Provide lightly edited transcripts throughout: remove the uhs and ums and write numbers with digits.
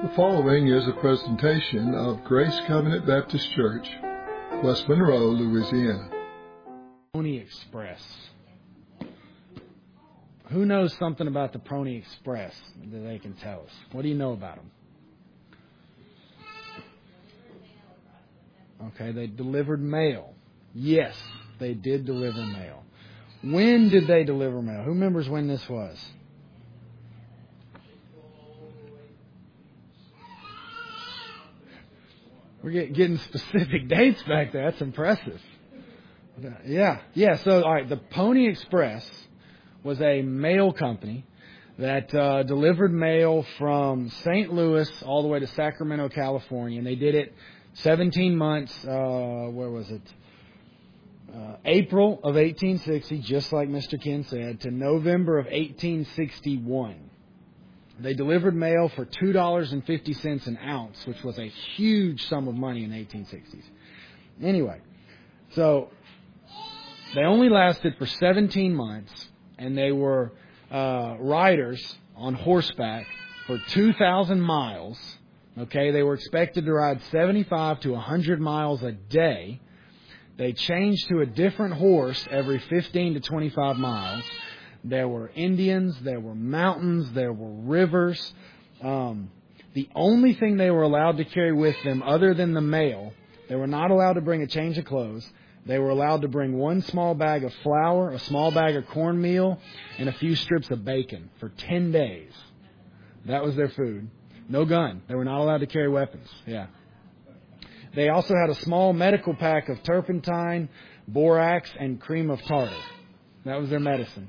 The following is a presentation of Grace Covenant Baptist Church, West Monroe, Louisiana. Pony Express. Who knows something about the Pony Express that they can tell us? What do you know about them? Okay, they delivered mail. Yes, they did deliver mail. When did they deliver mail? Who remembers when this was? We're getting specific dates back there. That's impressive. Yeah. So, all right, the Pony Express was a mail company that delivered mail from St. Louis all the way to Sacramento, California. And they did it 17 months, where was it? April of 1860, just like Mr. Ken said, to November of 1861. They delivered mail for $2.50 an ounce, which was a huge sum of money in the 1860s. Anyway, so they only lasted for 17 months, and they were riders on horseback for 2,000 miles. Okay, they were expected to ride 75 to 100 miles a day. They changed to a different horse every 15 to 25 miles. There were Indians, there were mountains, there were rivers. The only thing they were allowed to carry with them other than the mail, they were not allowed to bring a change of clothes. They were allowed to bring one small bag of flour, a small bag of cornmeal, and a few strips of bacon for 10 days. That was their food. No gun. They were not allowed to carry weapons. Yeah. They also had a small medical pack of turpentine, borax, and cream of tartar. That was their medicine.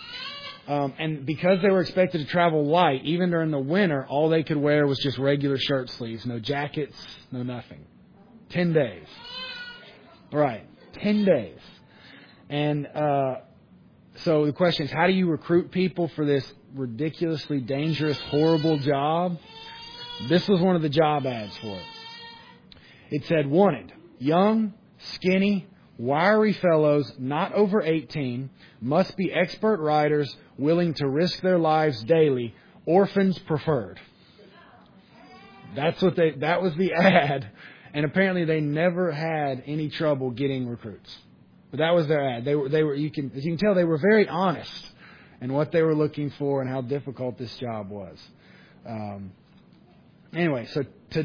And because they were expected to travel light, even during the winter, all they could wear was just regular shirt sleeves. No jackets, no nothing. 10 days. Right. 10 days. And so the question is, how do you recruit people for this ridiculously dangerous, horrible job? This was one of the job ads for it. It said, wanted, young, skinny, wiry fellows not over 18, must be expert riders, willing to risk their lives daily, orphans preferred. That was the ad, and apparently they never had any trouble getting recruits. But that was their ad. They were as you can tell, they were very honest in what they were looking for and how difficult this job was. Anyway, so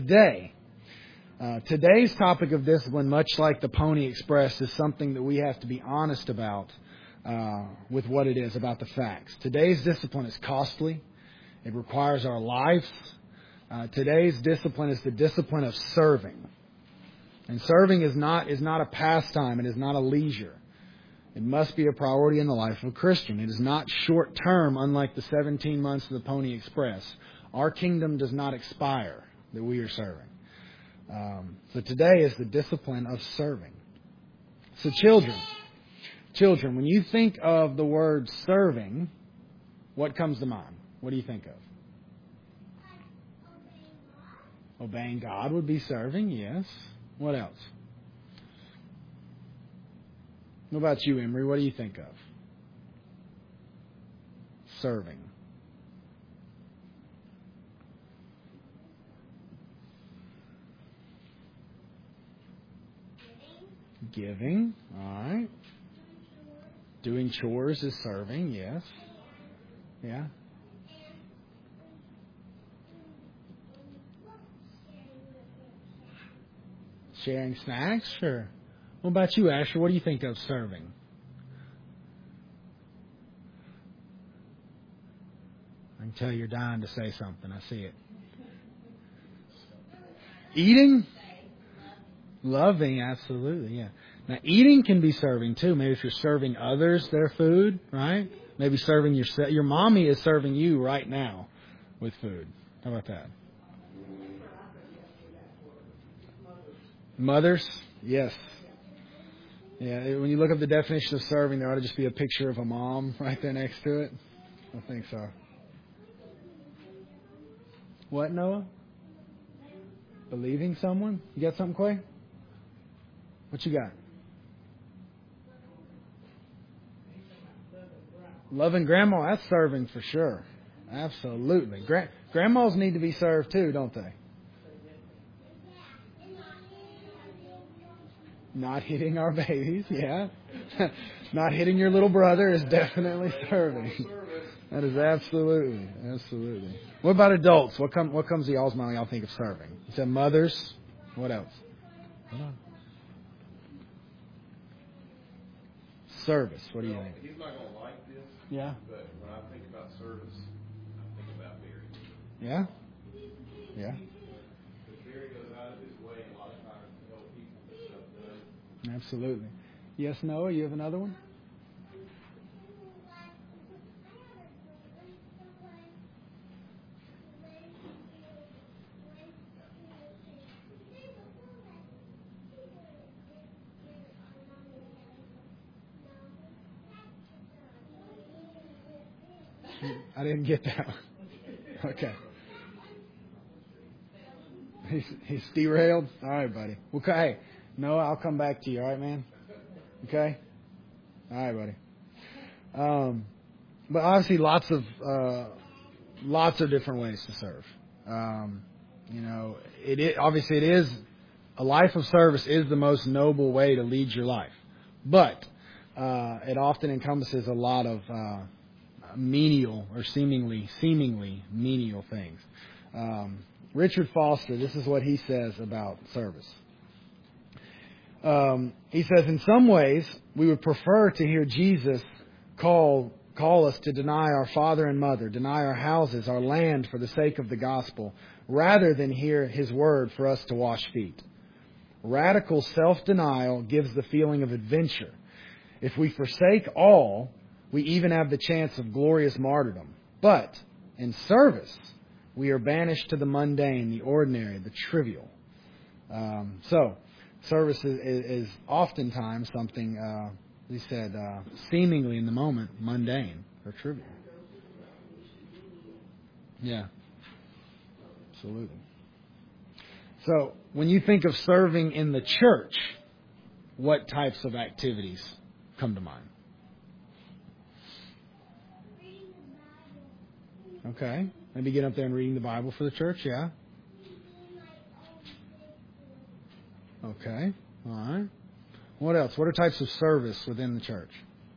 today's topic of discipline, much like the Pony Express, is something that we have to be honest about with what it is, about the facts. Today's discipline is costly. It requires our lives. Today's discipline is the discipline of serving. And serving is not a pastime. It is not a leisure. It must be a priority in the life of a Christian. It is not short-term, unlike the 17 months of the Pony Express. Our kingdom does not expire that we are serving. So today is the discipline of serving. So children, when you think of the word serving, what comes to mind? What do you think of? Obeying God would be serving, yes. What else? What about you, Emery? What do you think of? Serving. Giving, all right. Doing chores is serving, yes. Yeah. Sharing snacks, sure. What about you, Asher? What do you think of serving? I can tell you're dying to say something. I see it. Eating? Loving, absolutely, yeah. Now, eating can be serving, too. Maybe if you're serving others their food, right? Maybe serving yourself. Your mommy is serving you right now with food. How about that? Mothers? Yes. Yeah, when you look up the definition of serving, there ought to just be a picture of a mom right there next to it. I think so. What, Noah? Believing someone? You got something, Quay? What you got? Loving Grandma, that's serving for sure. Absolutely. Grandmas need to be served too, don't they? Not hitting our babies, yeah. Not hitting your little brother is definitely serving. That is absolutely. What about adults? What comes to y'all's mind when y'all think of serving? You said mothers. What else? Service. What do you think? He's not going to like this. Yeah. But when I think about service, I think about Barry. Yeah. Yeah. Because Barry goes out of his way a lot of times to help people get stuff done. Absolutely. Yes, Noah, you have another one? I didn't get that one. Okay. He's derailed? All right, buddy. Okay. Hey, Noah, I'll come back to you. All right, man? Okay? All right, buddy. But obviously lots of different ways to serve. Obviously it is, a life of service is the most noble way to lead your life. But it often encompasses a lot of menial or seemingly menial things. Richard Foster, this is what he says about service. He says, in some ways, we would prefer to hear Jesus call us to deny our father and mother, deny our houses, our land for the sake of the gospel, rather than hear His word for us to wash feet. Radical self-denial gives the feeling of adventure. If we forsake all, we even have the chance of glorious martyrdom. But in service, we are banished to the mundane, the ordinary, the trivial. So, service is oftentimes something, he said, seemingly in the moment, mundane or trivial. Yeah, absolutely. So, when you think of serving in the church, what types of activities come to mind? Okay. Maybe get up there and reading the Bible for the church, yeah? Okay. All right. What else? What are types of service within the church?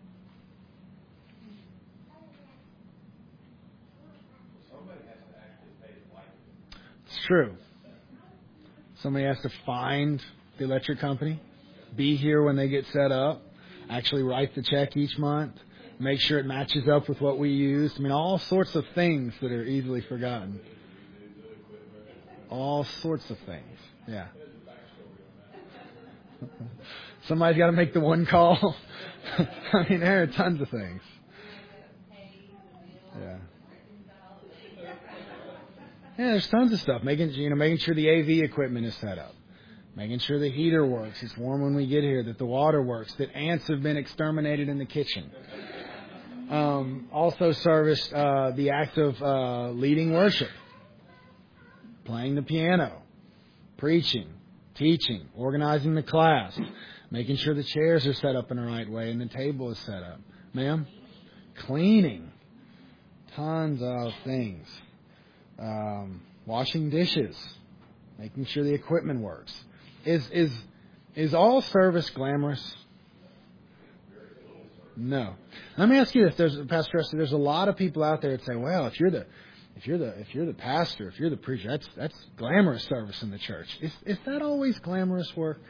Somebody has to actually pay the light. It's true. Somebody has to find the electric company, be here when they get set up, actually write the check each month, make sure it matches up with what we use. I mean, all sorts of things that are easily forgotten. All sorts of things. Yeah. Somebody's got to make the one call. I mean, there are tons of things. Yeah. Yeah, there's tons of stuff. Making sure the AV equipment is set up. Making sure the heater works. It's warm when we get here. That the water works. That ants have been exterminated in the kitchen. Also serviced the act of leading worship. Playing the piano. Preaching. Teaching. Organizing the class. Making sure the chairs are set up in the right way and the table is set up. Ma'am? Cleaning. Tons of things. Washing dishes. Making sure the equipment works. Is all service glamorous? No. Let me ask you this, Pastor Rusty, there's a lot of people out there that say, well, if you're the pastor, if you're the preacher, that's glamorous service in the church. Is that always glamorous work?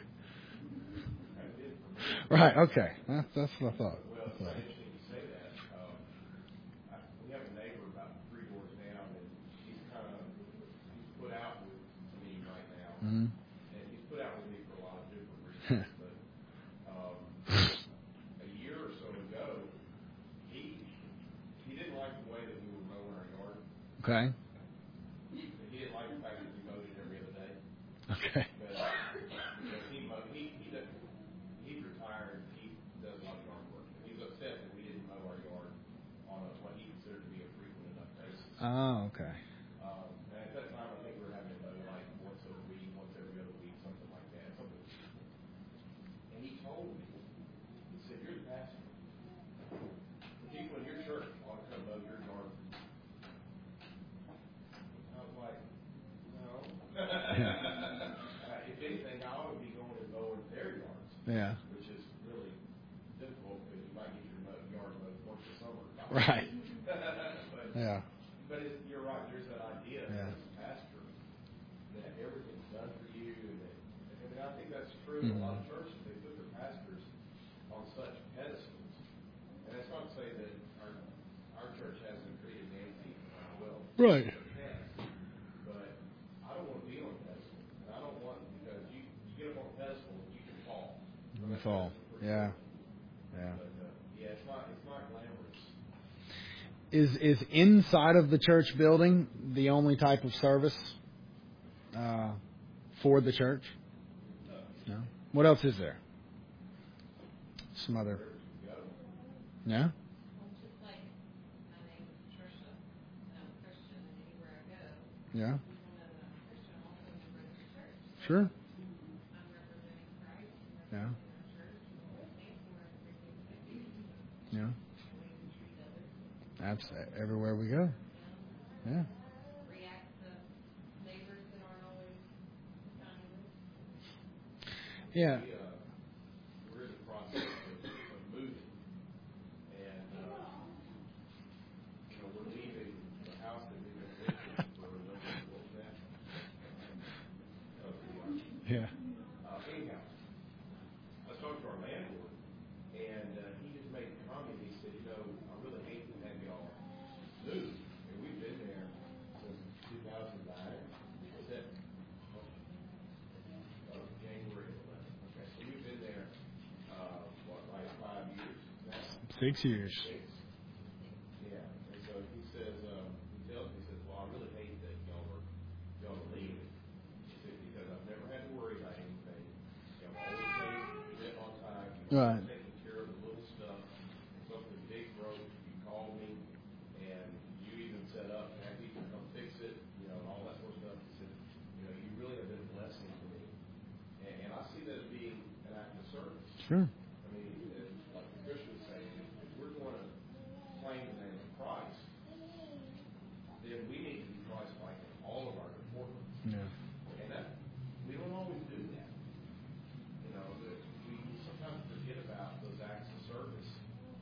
Right, okay. That's what I thought. Well, it's interesting you say that. We have a neighbor about 3 doors down, and he's put out with me right now. Mm-hmm. And he's put out with me for a lot of different reasons. But a year or so ago, he didn't like the way that we were mowing our yard. Okay. He didn't like the fact that we mowed it every other day. Okay. But he's retired. He does a lot of yard work. He's upset that we didn't mow our yard on what he considered to be a frequent enough basis. Oh, okay. And at that time, I think we were having to mow like once a week, once every other week, something like that. And he told me, he said, "You're the pastor. The people in your church ought to come mow your yard." If anything, I ought to be going and mowing their yards. Yeah. Which is really difficult because you might get your yard mowed once a summer. Right. But, Yeah. But you're right. There's that idea Yeah. as a pastor that everything's done for you, and I think that's true. Mm-hmm. A lot of churches, they put their pastors on such pedestals, and that's not to say that our church hasn't treated Nancy well. Right. But I don't want to be on a pedestal, and I don't want, because you get up on a pedestal, you can fall. You can fall. Yeah. Yeah. But yeah, it's not glamorous. Is inside of the church building the only type of service for the church? No. What else is there? Some other. Yeah. Just like my name is Patricia, and I'm a Christian, and anywhere I go, Yeah. even though I'm a Christian, I'm also a member of the church. Sure. I'm representing Christ, and Yeah. representing our church, and we're thankful for everything that we do. Yeah. The way we treat others, Absolutely. Everywhere we go. Yeah. react to neighbors that aren't always kind of us. Yeah. We're in the process of moving, and we're leaving the house that we've been living for a number of that. Yeah. Anyhow, I was talking to our landlord, and he just made a comment. He said, I really hate to have y'all move, and we've been there since 2009. Except January 11th. Okay, so we've been there, like 5 years now. 6 years. Yeah, and so he says, he tells me, he says, well, I really hate that y'all are leaving. He said, because I've never had to worry about anything. I've always paid rent on time. Right. Taking care of the little stuff. If something big broke, you call me, and you even set up and have people come fix it, and all that sort of stuff. He said, you really have been a blessing to me. And I see that as being an act of service. Sure. I mean, like the Christian was saying, if we're going to claim the name of Christ, then we need to be Christ-like in all of our deportments. Yeah. And that, we don't always do that. We sometimes forget about those acts of service.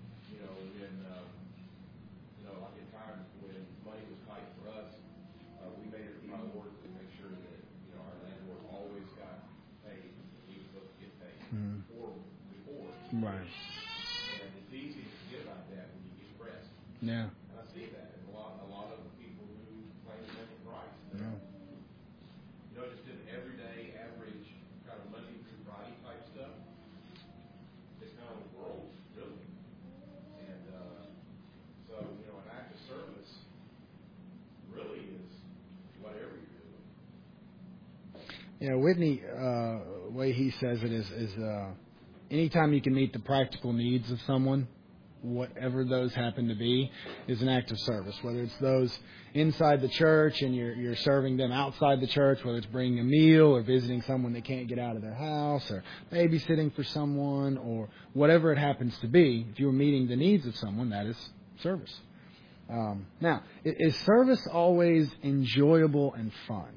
Like at times when money was tight for us, we made it a priority to make sure that, our landlord always got paid. He was supposed to get paid before. Right. And it's easy to forget about that when you get pressed. Yeah. And I see that in a lot of the people who claim the name of Christ. Yeah. Just in everyday, average, kind of Monday through Friday type stuff. It's kind of the world, really. And so, an act of service really is whatever you're doing. Yeah, Whitney, the way he says it is anytime you can meet the practical needs of someone, whatever those happen to be, is an act of service. Whether it's those inside the church and you're serving them outside the church, whether it's bringing a meal or visiting someone that can't get out of their house or babysitting for someone or whatever it happens to be, if you're meeting the needs of someone, that is service. Now, is service always enjoyable and fun?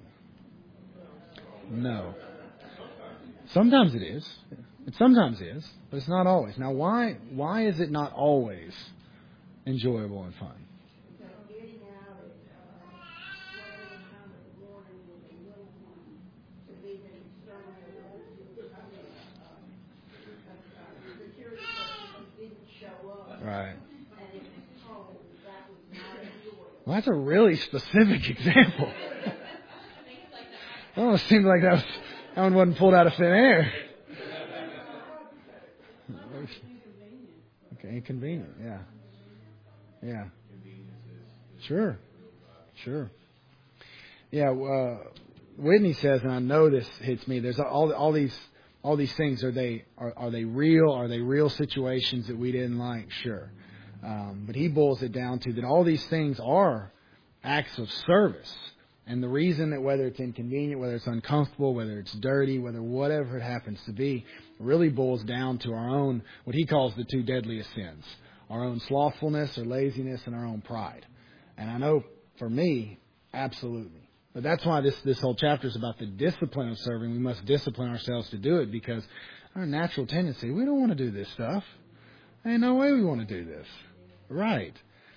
No. Sometimes it is. It sometimes is, but it's not always. Now, why is it not always enjoyable and fun? Right. Well, that's a really specific example. It almost seemed like that one wasn't pulled out of thin air. Okay, inconvenient, yeah. Yeah. Sure. Yeah, Whitney says, and I know this hits me, there's all these things, are they real? Are they real situations that we didn't like? Sure. But he boils it down to that all these things are acts of service. And the reason that whether it's inconvenient, whether it's uncomfortable, whether it's dirty, whatever it happens to be, really boils down to our own, what he calls the two deadliest sins. Our own slothfulness or laziness and our own pride. And I know for me, absolutely. But that's why this whole chapter is about the discipline of serving. We must discipline ourselves to do it because our natural tendency, we don't want to do this stuff. There ain't no way we want to do this. Right.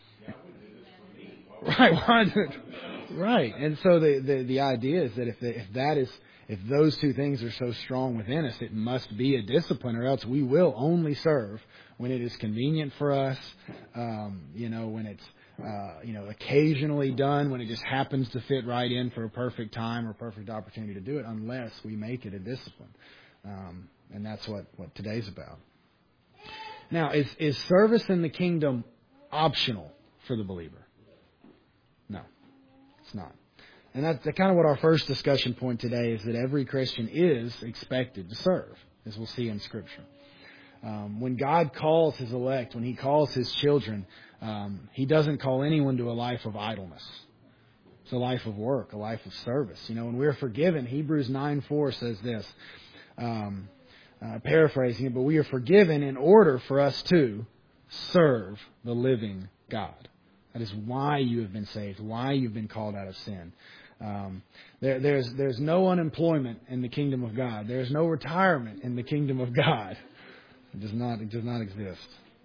Right. Right. And so the idea is that if those two things are so strong within us, it must be a discipline, or else we will only serve when it is convenient for us. When it's occasionally done, when it just happens to fit right in for a perfect time or perfect opportunity to do it, unless we make it a discipline. And that's what today's about. Now, is service in the kingdom optional for the believer? No, it's not. And that's kind of what our first discussion point today is, that every Christian is expected to serve, as we'll see in Scripture. When God calls His elect, when He calls His children, He doesn't call anyone to a life of idleness. It's a life of work, a life of service. When we're forgiven, Hebrews 9:4 says this, paraphrasing it, but we are forgiven in order for us to serve the living God. That is why you have been saved, why you've been called out of sin. There's no unemployment in the kingdom of God. There's no retirement in the kingdom of God. It does not exist.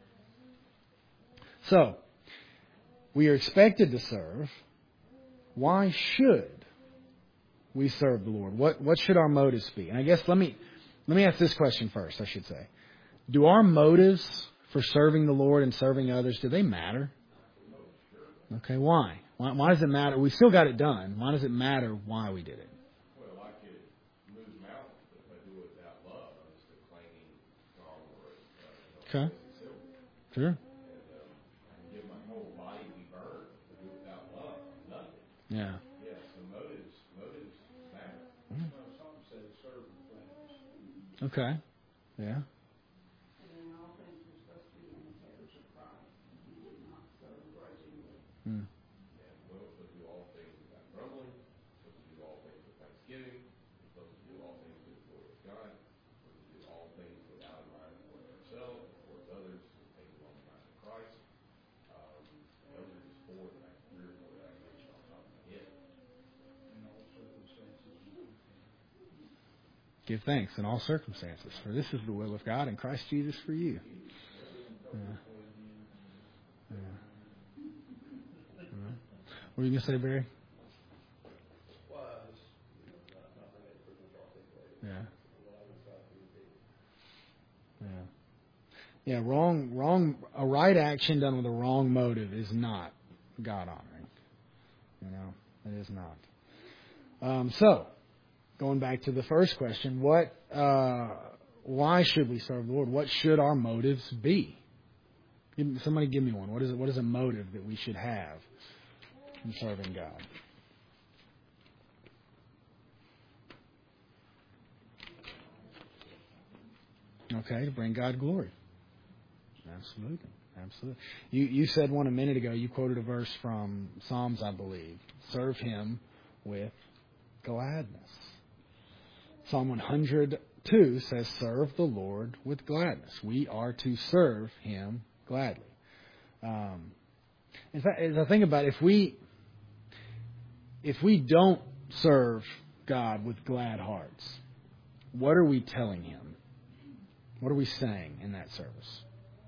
So, we are expected to serve. Why should we serve the Lord? What should our motives be? And I guess let me ask this question first, I should say. Do our motives for serving the Lord and serving others, do they matter? Okay, why? Why does it matter? We still got it done. Why does it matter why we did it? Well, I could move mountains, but if I do it without love, I'm just a clanging gong or Okay. Sure. And I can give my whole body to be burned, but do it without love, nothing. Yeah. Yeah, so motives matter. Something says serve and friends. Okay. Yeah. Hmm. And we're supposed to do all things without grumbling. We're supposed to do all things with thanksgiving. We're supposed to do all things to the glory of God. We're supposed to do all things without a mind towards ourselves, towards others, and things along the lines of Christ. Those are just four that three or four that I mentioned on top of my head. In all circumstances. Give thanks in all circumstances, for this is the will of God in Christ Jesus for you. Yeah. What were you going to say, Barry? Yeah. Yeah. Yeah. Wrong. A right action done with a wrong motive is not God honoring. It is not. So, going back to the first question, why should we serve the Lord? What should our motives be? Somebody give me one. What is a motive that we should have in serving God? Okay, to bring God glory. Absolutely. You said one a minute ago. You quoted a verse from Psalms, I believe. Serve Him with gladness. Psalm 102 says, serve the Lord with gladness. We are to serve Him gladly. As I think about it, if we don't serve God with glad hearts, what are we telling Him? What are we saying in that service?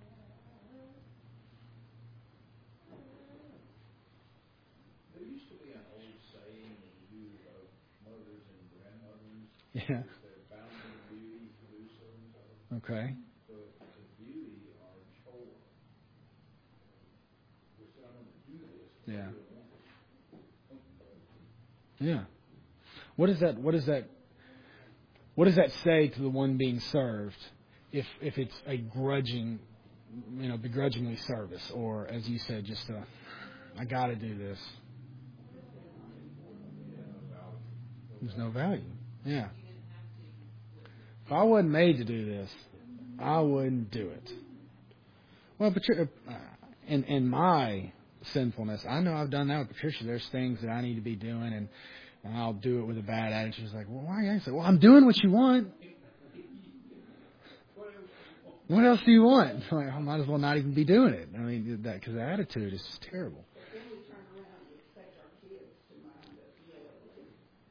There used to be an old saying that you mothers and grandmothers, Yeah. they're bound in beauty to do so and so. Okay. So the beauty are chore. We're saying I'm going to do this. Yeah. Yeah. What does that say to the one being served if it's a begrudgingly service, or as you said, just I got to do this. There's no value. Yeah. If I wasn't made to do this, I wouldn't do it. Well, Patricia, in my sinfulness, I know I've done that with Patricia. There's things that I need to be doing, and I'll do it with a bad attitude. She's like, well, why? I say, well, I'm doing what you want. What else do you want? I'm like, I might as well not even be doing it. I mean, because the attitude is just terrible.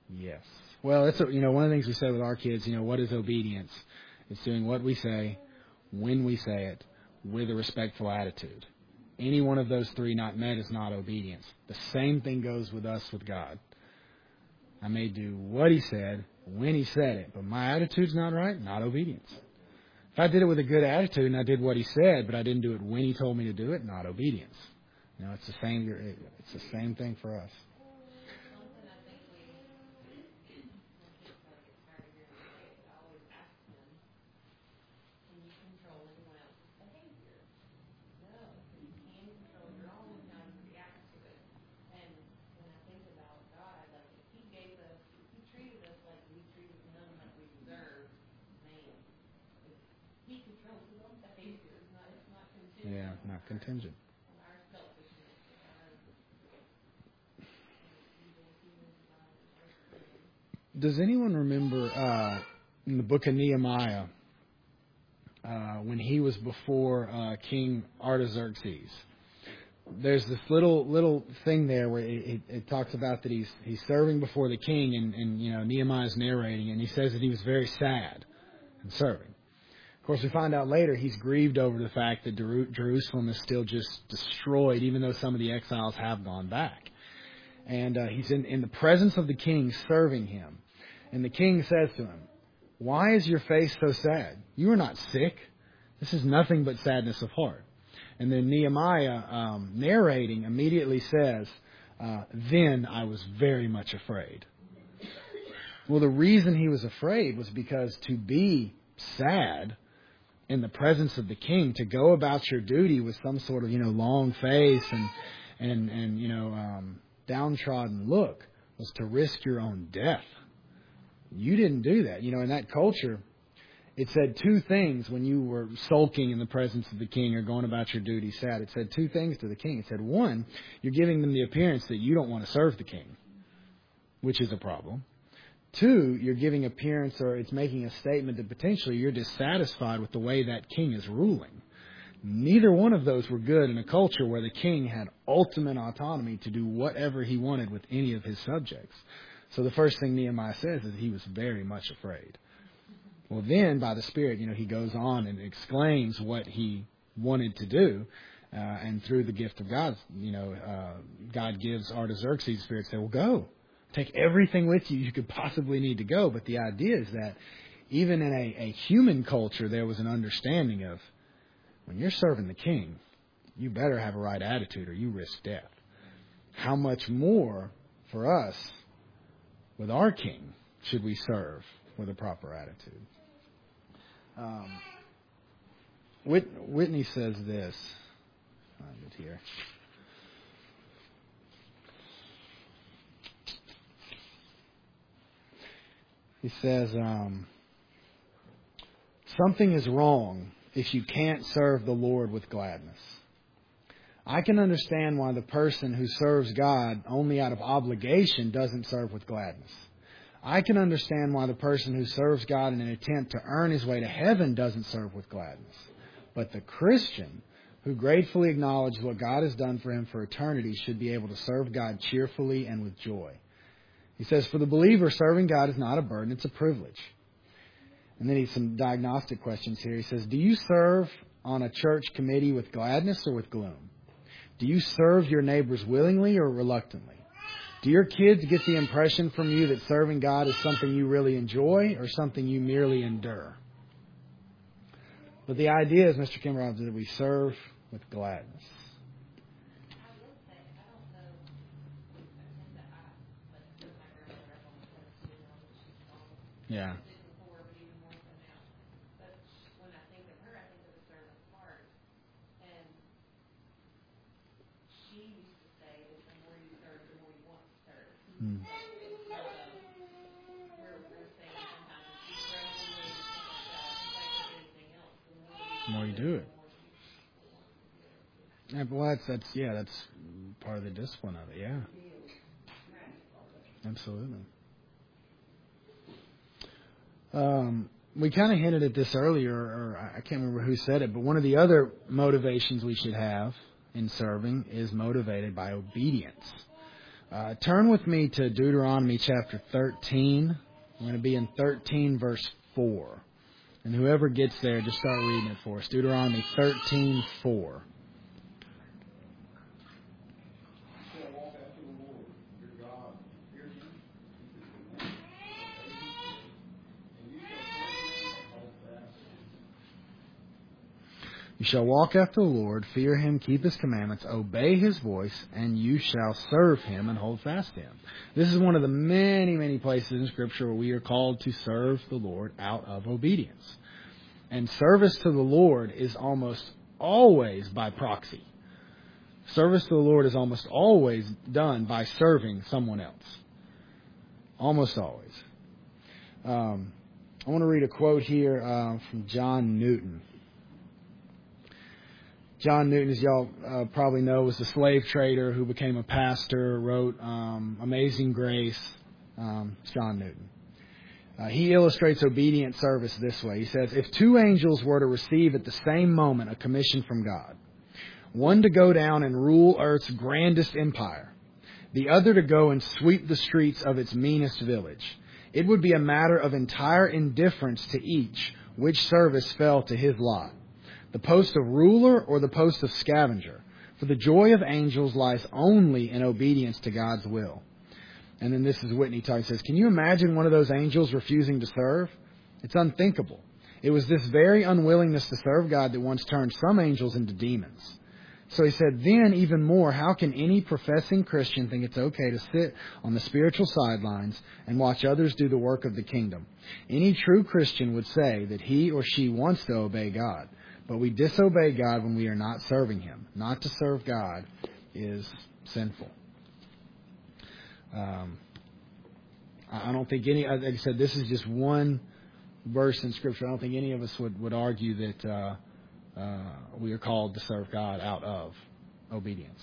Yes. Well, it's one of the things we say with our kids. What is obedience? It's doing what we say, when we say it, with a respectful attitude. Any one of those three not met is not obedience. The same thing goes with us with God. I may do what He said, when He said it, but my attitude's not right, not obedience. If I did it with a good attitude and I did what He said, but I didn't do it when He told me to do it, not obedience. It's the same. It's the same thing for us. Something I think we, when kids like get tired of hearing me say it, I always ask them, can you control anyone else's behavior? No, but you can control your own and how you react to it. And when I think about God, like if He gave us, if He treated us like we treated Him, like we deserve, man, if He controls His own behavior, it's not contingent. Yeah, not contingent. On our selfishness, our evil human desires. Does anyone remember in the book of Nehemiah when he was before King Artaxerxes? There's this little thing there where it talks about that he's serving before the king, and Nehemiah's narrating, and he says that he was very sad and serving. Of course, we find out later he's grieved over the fact that Jerusalem is still just destroyed, even though some of the exiles have gone back. And he's in the presence of the king serving him. And the king says to him, "Why is your face so sad? You are not sick. This is nothing but sadness of heart." And then Nehemiah, narrating, immediately says, "Then I was very much afraid." Well, the reason he was afraid was because to be sad in the presence of the king, to go about your duty with some sort of long face and downtrodden look, was to risk your own death. You didn't do that. In that culture, it said two things when you were sulking in the presence of the king or going about your duty sad. It said two things to the king. It said, one, you're giving them the appearance that you don't want to serve the king, which is a problem. Two, you're giving appearance, or it's making a statement that potentially you're dissatisfied with the way that king is ruling. Neither one of those were good in a culture where the king had ultimate autonomy to do whatever he wanted with any of his subjects. So the first thing Nehemiah says is he was very much afraid. Well, then, by the Spirit, he goes on and exclaims what he wanted to do. And through the gift of God, God gives Artaxerxes the Spirit to say, well, go. Take everything with you could possibly need to go. But the idea is that even in a human culture, there was an understanding of when you're serving the king, you better have a right attitude or you risk death. How much more for us with our king should we serve with a proper attitude? Whitney says this. Find it here. He says, something is wrong if you can't serve the Lord with gladness. I can understand why the person who serves God only out of obligation doesn't serve with gladness. I can understand why the person who serves God in an attempt to earn his way to heaven doesn't serve with gladness. But the Christian who gratefully acknowledges what God has done for him for eternity should be able to serve God cheerfully and with joy. He says, for the believer, serving God is not a burden, it's a privilege. And then he's some diagnostic questions here. He says, do you serve on a church committee with gladness or with gloom? Do you serve your neighbors willingly or reluctantly? Do your kids get the impression from you that serving God is something you really enjoy or something you merely endure? But the idea is, Mr. Kimmerer, that we serve with gladness. Yeah. The more you do it. Yeah, well, that's part of the discipline of it. Yeah, absolutely. We kind of hinted at this earlier, or I can't remember who said it, but one of the other motivations we should have in serving is motivated by obedience. Turn with me to Deuteronomy chapter 13. We're going to be in 13 verse 4. And whoever gets there, just start reading it for us. Deuteronomy 13:4. You shall walk after the Lord, fear Him, keep His commandments, obey His voice, and you shall serve Him and hold fast to Him. This is one of the many, many places in Scripture where we are called to serve the Lord out of obedience. And service to the Lord is almost always by proxy. Service to the Lord is almost always done by serving someone else. Almost always. I want to read a quote here from John Newton. John Newton, as y'all probably know, was a slave trader who became a pastor, wrote Amazing Grace. It's John Newton. He illustrates obedient service this way. He says, if two angels were to receive at the same moment a commission from God, one to go down and rule Earth's grandest empire, the other to go and sweep the streets of its meanest village, it would be a matter of entire indifference to each which service fell to his lot, the post of ruler or the post of scavenger, for the joy of angels lies only in obedience to God's will. And then this is Whitney talking. He says, can you imagine one of those angels refusing to serve? It's unthinkable. It was this very unwillingness to serve God that once turned some angels into demons. So he said, then even more, how can any professing Christian think it's okay to sit on the spiritual sidelines and watch others do the work of the kingdom? Any true Christian would say that he or she wants to obey God, but we disobey God when we are not serving Him. Not to serve God is sinful. I don't think any, like I said, this is just one verse in Scripture. I don't think any of us would argue that we are called to serve God out of obedience.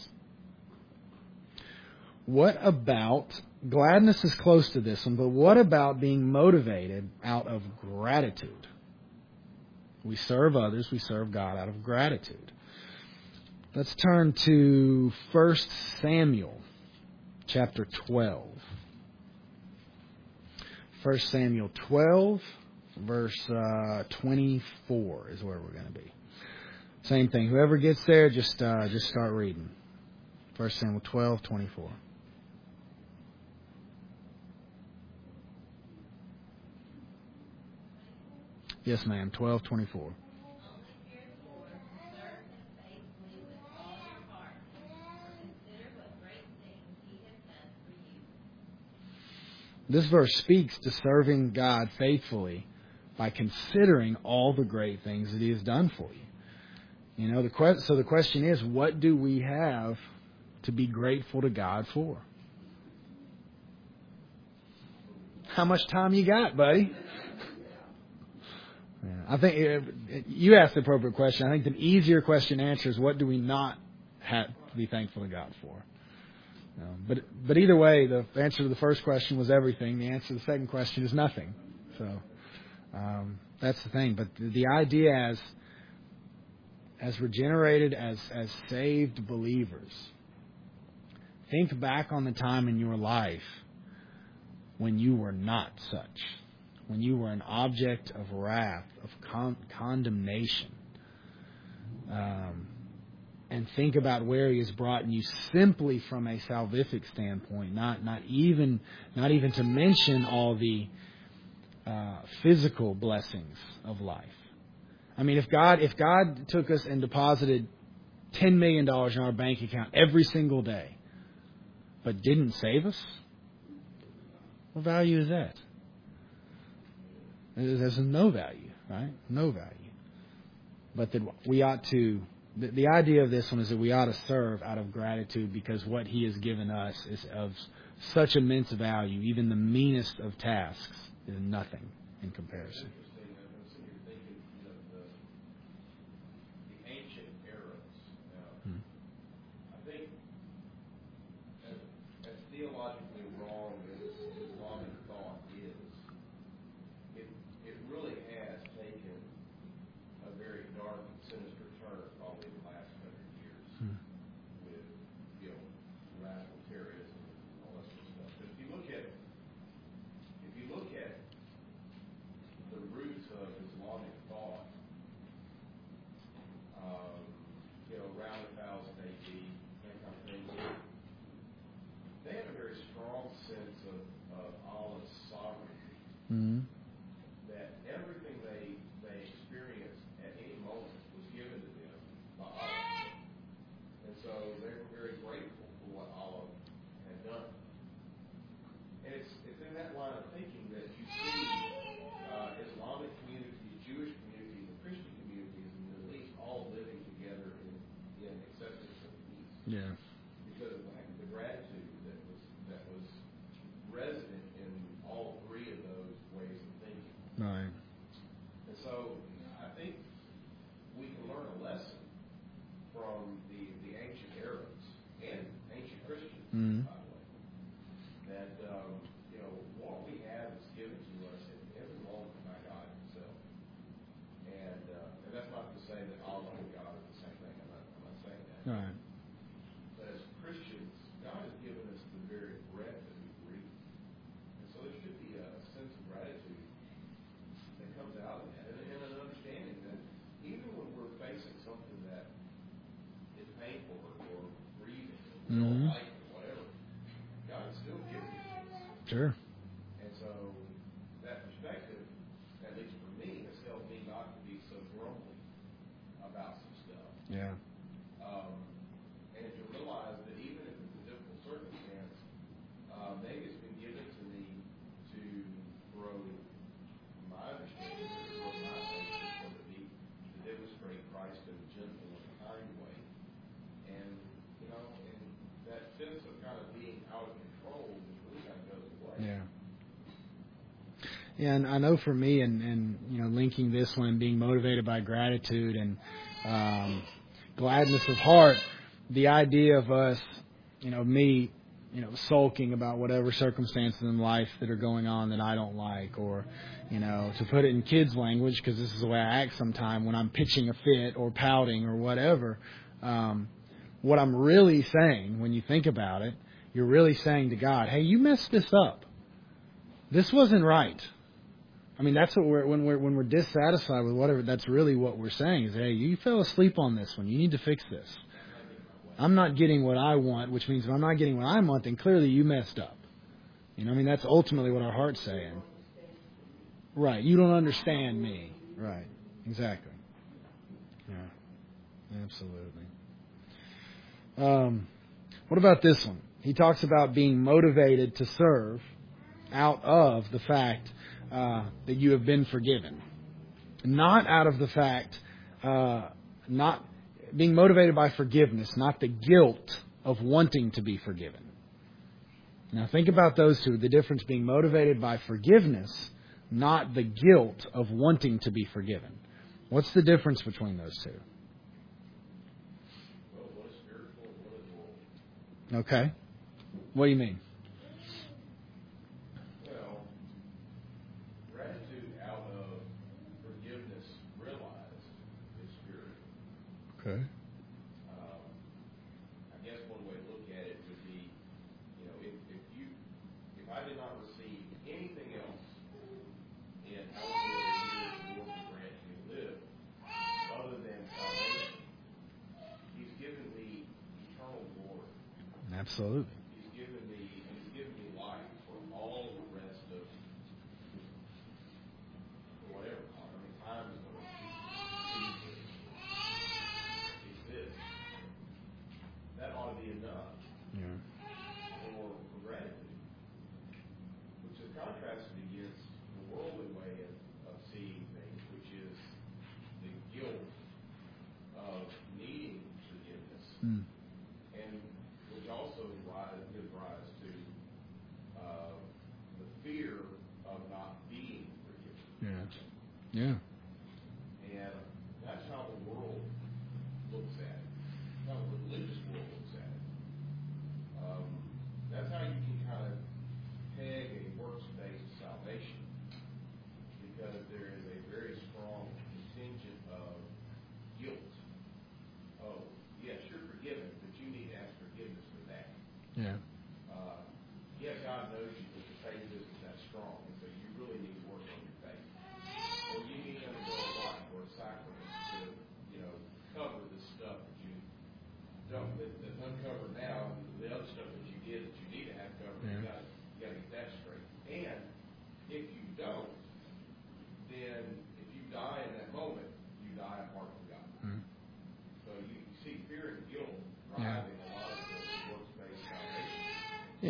What about, gladness is close to this one, but what about being motivated out of gratitude? We serve others, we serve God out of gratitude. Let's turn to 1 Samuel chapter 12. 1 Samuel 12, verse 24 is where we're going to be. Same thing. Whoever gets there, just start reading. 1 Samuel 12, 24. Yes, ma'am. 12, 24. This verse speaks to serving God faithfully by considering all the great things that He has done for you. You know, so the question is, what do we have to be grateful to God for? How much time you got, buddy? Yeah, I think you asked the appropriate question. I think the easier question to answer is, what do we not have to be thankful to God for? But either way, the answer to the first question was everything. The answer to the second question is nothing. So that's the thing. But the idea as regenerated, as saved believers, think back on the time in your life when you were not such, when you were an object of wrath, of condemnation. And think about where He has brought you simply from a salvific standpoint, not even to mention all the physical blessings of life. I mean, if God took us and deposited $10 million in our bank account every single day, but didn't save us, what value is that? There's no value, right? No value. But that we ought to. The idea of this one is that we ought to serve out of gratitude because what He has given us is of such immense value. Even the meanest of tasks is nothing in comparison. Theologically wrong as Islamic thought is, it really has taken a very dark and sinister turn probably in the last 100 years with radical terrorism, of Islamic thought, around 1000 AD, that kind of thing, they had a very strong sense of Allah's sovereignty. Mm-hmm. That everything they experienced at any moment was given to them by Allah. And so they were very grateful for what Allah had done. And it's in that line of thinking that you see Islamic communities, Jewish communities, and Christian communities in the Middle East all living together in acceptance of peace. Yeah. Because of the gratitude that was resident in all three of those ways of thinking. Right. And so I think we can learn a lesson from the ancient Arabs and ancient Christians, Mm-hmm. by the way, that what we have is given to us in every moment by God Himself. And that's not to say that Allah and God are the same thing. I'm not saying that. Right. But as Christians, God has given us the very breath that we breathe. And so there should be a sense of gratitude that comes out of that, and an understanding that even when we're facing something that is painful or grieving or we don't like or whatever, God is still giving it to us. Sure. And so that perspective, at least for me, has helped me not to be so grumbly about some stuff. Yeah. And to realize that even if it's a difficult circumstance, maybe it's been given to me to grow my understanding, to grow my faith, to demonstrate Christ in a gentle and kind way. And, and that sense of kind of being out of control really kind of goes away. Yeah. Yeah, and I know for me, and linking this one, being motivated by gratitude and gladness of heart, the idea of us, me, sulking about whatever circumstances in life that are going on that I don't like, or, to put it in kids' language, because this is the way I act sometimes when I'm pitching a fit or pouting or whatever. What I'm really saying, when you think about it, you're really saying to God, hey, you messed this up. This wasn't right. I mean, that's what when we're dissatisfied with whatever, that's really what we're saying is, hey, you fell asleep on this one. You need to fix this. I'm not getting what I want, which means if I'm not getting what I want, then clearly you messed up. That's ultimately what our heart's saying. Right. You don't understand me. Right. Exactly. Yeah. Absolutely. What about this one? He talks about being motivated to serve out of the fact that you have been forgiven. Not out of the fact, not being motivated by forgiveness, not the guilt of wanting to be forgiven. Now think about those two, the difference being motivated by forgiveness, not the guilt of wanting to be forgiven. What's the difference between those two? Well, one is spiritual and one is moral. Okay. What do you mean? Well, gratitude out of forgiveness realized is spiritual. Okay. I guess one way to look at it would be, if I did not receive anything else in however many years the Lord would grant me to live, other than salvation, He's given me eternal glory. Absolutely. He's given me life for all the rest of whatever. Time is going to exist. That ought to be enough Yeah. for gratitude, which is contrasted against the worldly way of seeing things, which is the guilt of needing forgiveness. And which also gives rise to the fear of not being forgiven. Yeah. Yeah. And that's how the world looks at it. That's how the religious world looks at it. That's how you can kind of peg a works-based salvation, because there is a very strong contingent of guilt. Oh, yes, you're forgiven, but you need to ask forgiveness for that. Yeah. God knows you, but the faith isn't that strong, and so you really need to work on your faith. Or you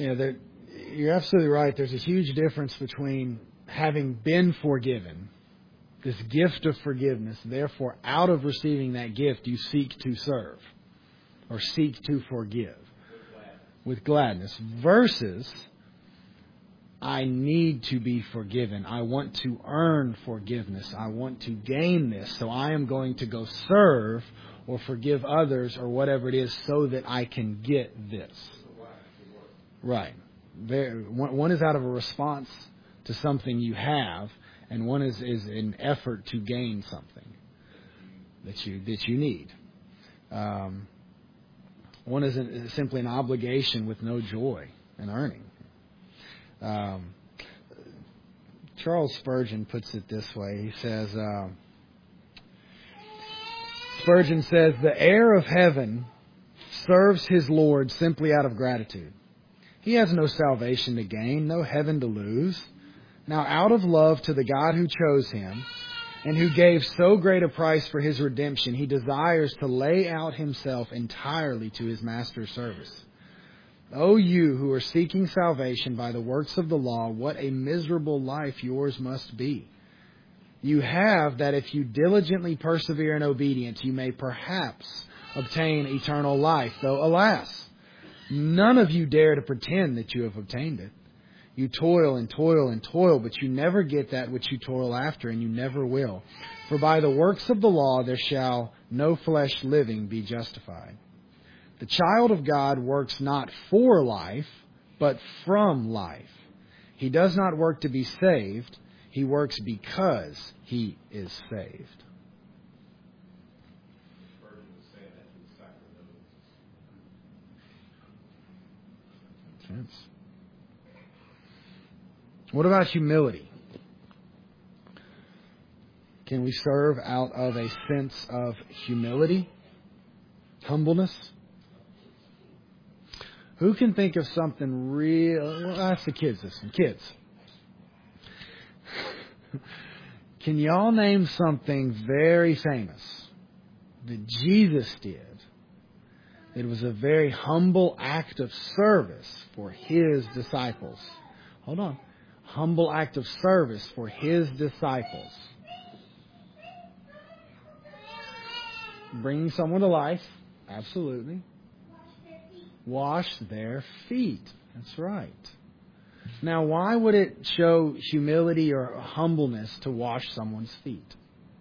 you're absolutely right. There's a huge difference between having been forgiven, this gift of forgiveness, therefore out of receiving that gift you seek to serve or seek to forgive with gladness, versus I need to be forgiven. I want to earn forgiveness. I want to gain this. So I am going to go serve or forgive others or whatever it is so that I can get this. Right. One is out of a response to something you have, and one is an effort to gain something that you need. One is simply an obligation with no joy in earning. Charles Spurgeon puts it this way. He says, Spurgeon says, the heir of heaven serves his Lord simply out of gratitude. He has no salvation to gain, no heaven to lose. Now, out of love to the God who chose him and who gave so great a price for his redemption, he desires to lay out himself entirely to his master's service. O you who are seeking salvation by the works of the law, what a miserable life yours must be. You have that if you diligently persevere in obedience, you may perhaps obtain eternal life, though, alas, none of you dare to pretend that you have obtained it. You toil and toil and toil, but you never get that which you toil after, and you never will. For by the works of the law there shall no flesh living be justified. The child of God works not for life, but from life. He does not work to be saved. He works because he is saved. Sense. What about humility? Can we serve out of a sense of humility? Humbleness? Who can think of something real? Well, ask the kids this one. Kids. Can y'all name something very famous that Jesus did? It was a very humble act of service for his disciples. Hold on. Humble act of service for his disciples. Bringing someone to life. Absolutely. Wash their feet. That's right. Now, why would it show humility or humbleness to wash someone's feet?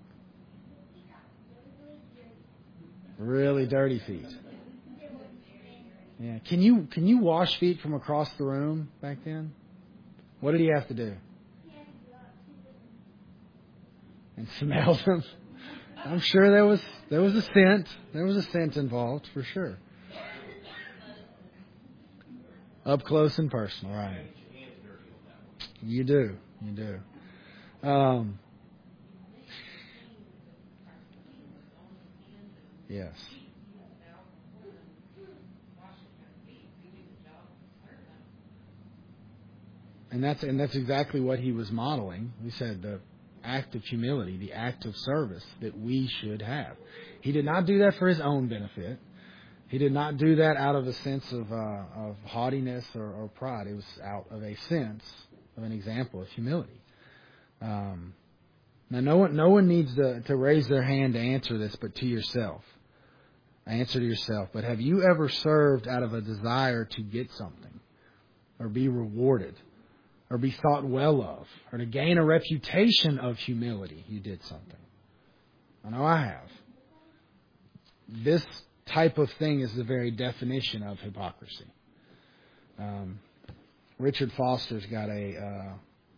Really dirty feet. Yeah. Can you wash feet from across the room back then? What did he have to do? And smell them. I'm sure there was a scent. There was a scent involved for sure. Up close and personal, right? You do. Yes. And that's exactly what he was modeling. He said the act of humility, the act of service that we should have. He did not do that for his own benefit. He did not do that out of a sense of haughtiness or pride. It was out of a sense of an example of humility. Now, no one needs to raise their hand to answer this, but to yourself. Answer to yourself. But have you ever served out of a desire to get something, or be rewarded, or be thought well of, or to gain a reputation of humility? You did something. I know I have. This type of thing is the very definition of hypocrisy. Richard Foster's got a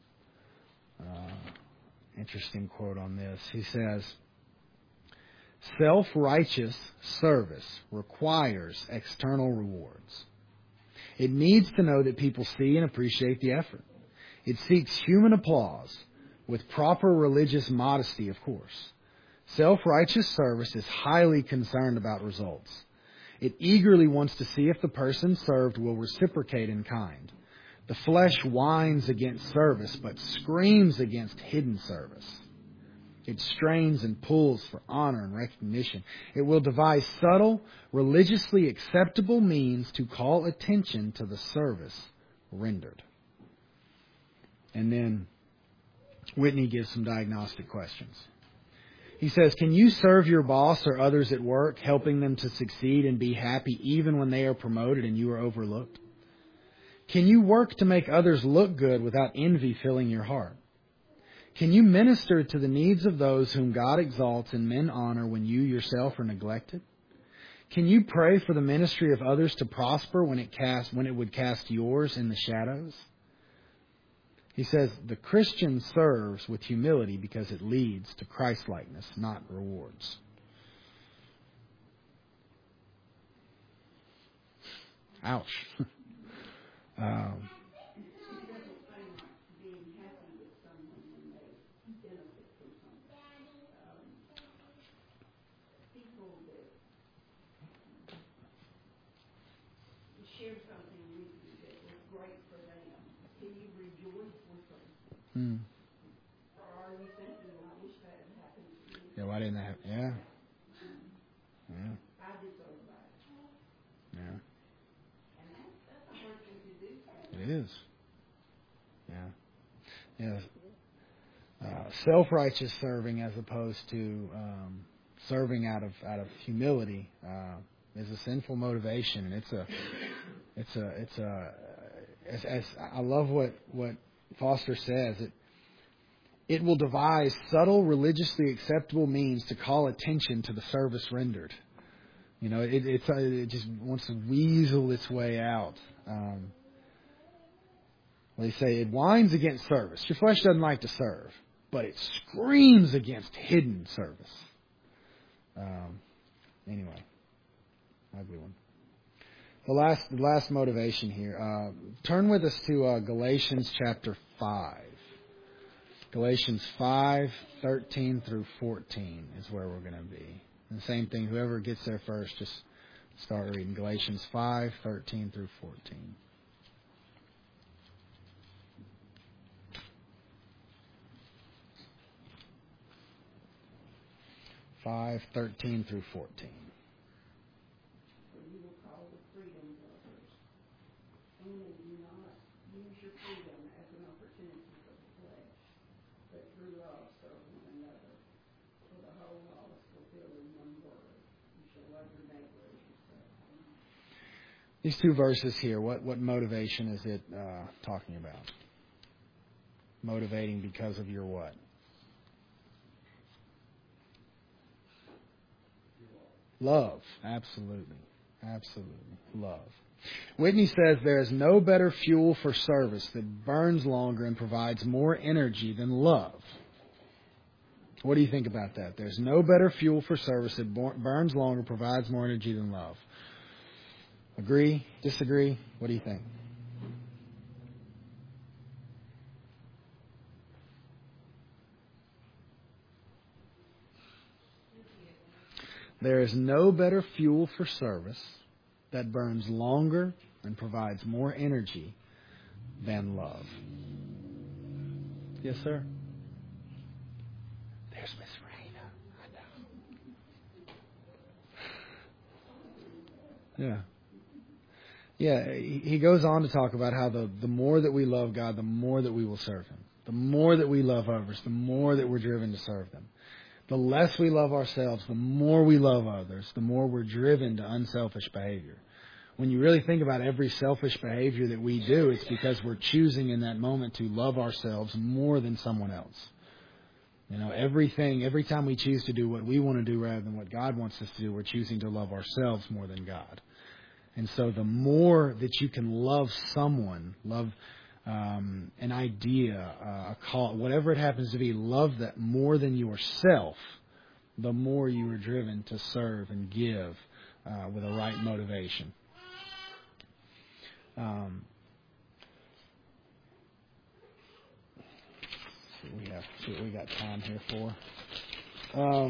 interesting quote on this. He says, self-righteous service requires external rewards. It needs to know that people see and appreciate the effort. It seeks human applause with proper religious modesty, of course. Self-righteous service is highly concerned about results. It eagerly wants to see if the person served will reciprocate in kind. The flesh whines against service, but screams against hidden service. It strains and pulls for honor and recognition. It will devise subtle, religiously acceptable means to call attention to the service rendered. And then Whitney gives some diagnostic questions. He says, can you serve your boss or others at work, helping them to succeed and be happy even when they are promoted and you are overlooked? Can you work to make others look good without envy filling your heart? Can you minister to the needs of those whom God exalts and men honor when you yourself are neglected? Can you pray for the ministry of others to prosper when it would cast yours in the shadows? He says, the Christian serves with humility because it leads to Christ-likeness, not rewards. Ouch. Yeah, why didn't that happen? Yeah. Yeah. Yeah. It is. Yeah. Yeah. Self-righteous serving as opposed to serving out of humility is a sinful motivation, and as I love what Foster says. It will devise subtle, religiously acceptable means to call attention to the service rendered. You know, it just wants to weasel its way out. They say it whines against service. Your flesh doesn't like to serve, but it screams against hidden service. Anyway, ugly one. The last motivation here. Turn with us to Galatians chapter 5. Galatians 5:13 through 14 is where we're going to be. And the same thing, whoever gets there first, just start reading. Galatians 5:13 through 14. Five, 13 through 14. These two verses here, what motivation is it talking about? Motivating because of your what? Love. Absolutely. Absolutely. Love. Whitney says there is no better fuel for service that burns longer and provides more energy than love. What do you think about that? There's no better fuel for service that burns longer, provides more energy than love. Agree? Disagree? What do you think? There is no better fuel for service that burns longer and provides more energy than love. Yes, sir? There's Miss Raina. I know. Yeah. Yeah, he goes on to talk about how the more that we love God, the more that we will serve Him. The more that we love others, the more that we're driven to serve them. The less we love ourselves, the more we love others, the more we're driven to unselfish behavior. When you really think about every selfish behavior that we do, it's because we're choosing in that moment to love ourselves more than someone else. You know, every time we choose to do what we want to do rather than what God wants us to do, we're choosing to love ourselves more than God. And so the more that you can love someone, love an idea, a call, whatever it happens to be, love that more than yourself, the more you are driven to serve and give with a right motivation. See what we got time here for.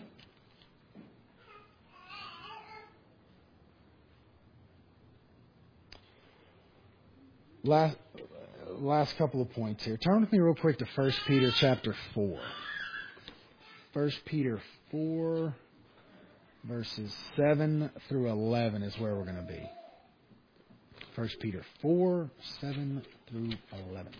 Last couple of points here. Turn with me real quick to 1 Peter chapter 4. 1 Peter 4, verses 7 through 11 is where we're going to be. 1 Peter 4, 7 through 11.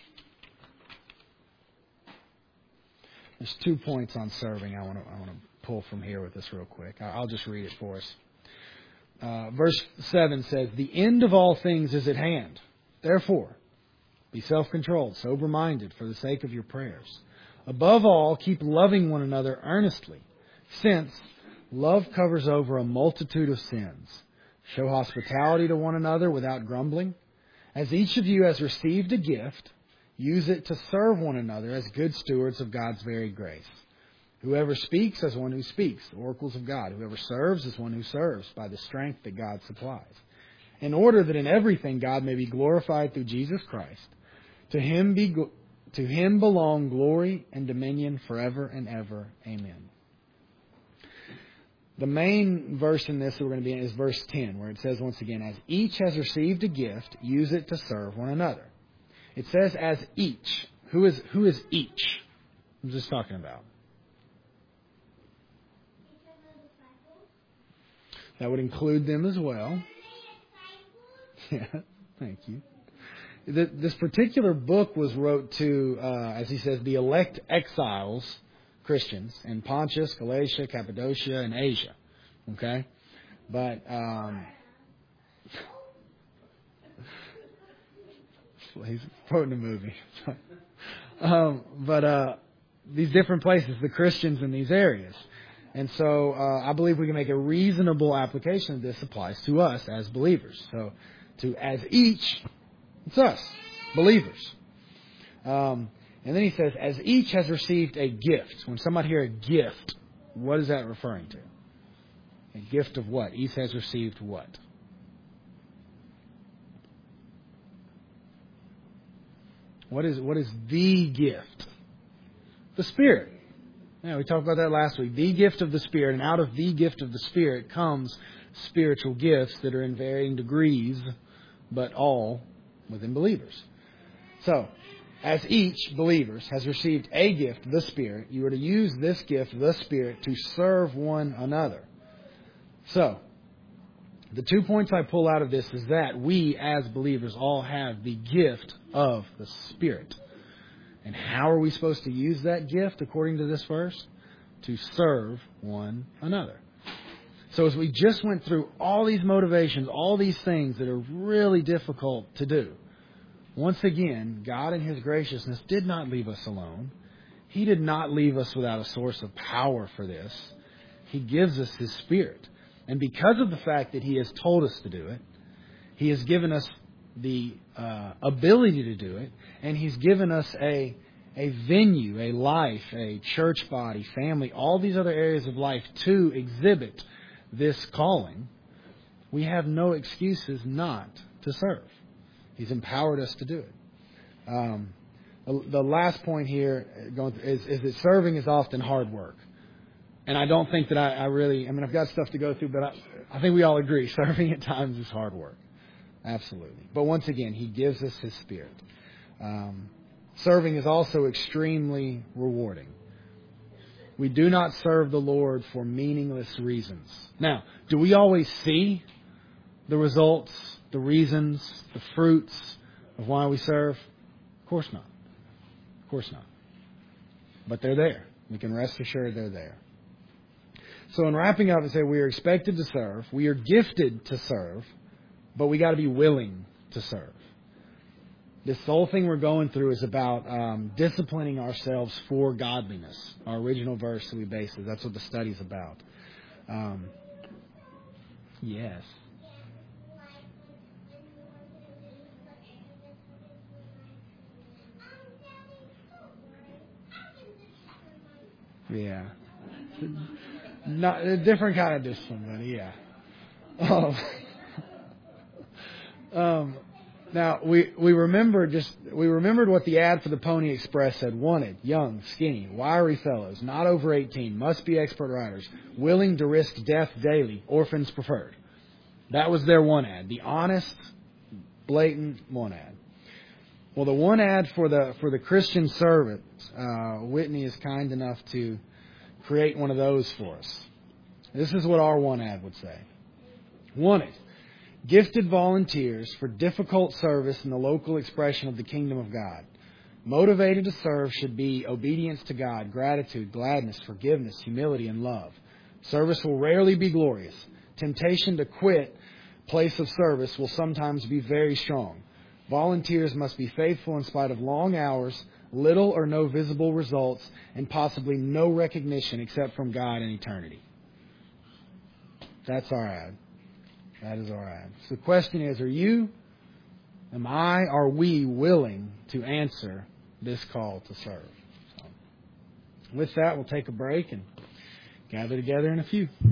There's 2 points on serving I want to pull from here with this real quick. I'll just read it for us. Verse 7 says, "The end of all things is at hand. Therefore, be self-controlled, sober-minded for the sake of your prayers. Above all, keep loving one another earnestly, since love covers over a multitude of sins. Show hospitality to one another without grumbling. As each of you has received a gift, use it to serve one another as good stewards of God's varied grace. Whoever speaks as one who speaks, the oracles of God. Whoever serves as one who serves by the strength that God supplies. In order that in everything God may be glorified through Jesus Christ. To Him belong glory and dominion forever and ever. Amen." The main verse in this that we're going to be in is verse 10, where it says once again, "As each has received a gift, use it to serve one another." It says as each. Who is each? Who's this talking about? That would include them as well. Yeah, thank you. This particular book was wrote to, as he says, the elect exiles, Christians, in Pontus, Galatia, Cappadocia, and Asia. Okay? But, he's quoting a movie. These different places, the Christians in these areas. And so I believe we can make a reasonable application of this applies to us as believers. So, as each, it's us, believers. And then he says, as each has received a gift. When somebody hear a gift, what is that referring to? A gift of what? Each has received what? What is the gift? The Spirit. Yeah, we talked about that last week. The gift of the Spirit, and out of the gift of the Spirit comes spiritual gifts that are in varying degrees, but all within believers. So, as each, believers, has received a gift, the Spirit, you are to use this gift, the Spirit, to serve one another. So, the 2 points I pull out of this is that we, as believers, all have the gift of the Spirit. And how are we supposed to use that gift, according to this verse? To serve one another. So as we just went through all these motivations, all these things that are really difficult to do, once again, God in His graciousness did not leave us alone. He did not leave us without a source of power for this. He gives us His Spirit. And because of the fact that He has told us to do it, He has given us the ability to do it, and He's given us a venue, a life, a church body, family, all these other areas of life to exhibit this calling. We have no excuses not to serve. He's empowered us to do it. The last point here is that serving is often hard work. And I don't think that I've got stuff to go through, but I think we all agree serving at times is hard work. Absolutely. But once again, He gives us His Spirit. Serving is also extremely rewarding. We do not serve the Lord for meaningless reasons. Now, do we always see the results, the reasons, the fruits of why we serve? Of course not. Of course not. But they're there. We can rest assured they're there. So in wrapping up, I say we are expected to serve. We are gifted to serve. But we got to be willing to serve. This whole thing we're going through is about disciplining ourselves for godliness. Our original verse that we based it. That's what the study's about. Yes. Yeah. Not a different kind of discipline, but yeah. Now we remembered what the ad for the Pony Express said. Wanted, young, skinny, wiry fellows, not over 18, must be expert riders, willing to risk death daily, orphans preferred. That was their one ad, the honest, blatant one ad. Well, the one ad for the Christian servant, Whitney is kind enough to create one of those for us. This is what our one ad would say. Wanted, Gifted volunteers for difficult service in the local expression of the kingdom of God. Motivated to serve should be obedience to God, gratitude, gladness, forgiveness, humility, and love. Service will rarely be glorious. Temptation to quit place of service will sometimes be very strong. Volunteers must be faithful in spite of long hours, little or no visible results, and possibly no recognition except from God in eternity. That's our ad. That is our ad. So the question is, are we willing to answer this call to serve? So, with that, we'll take a break and gather together in a few.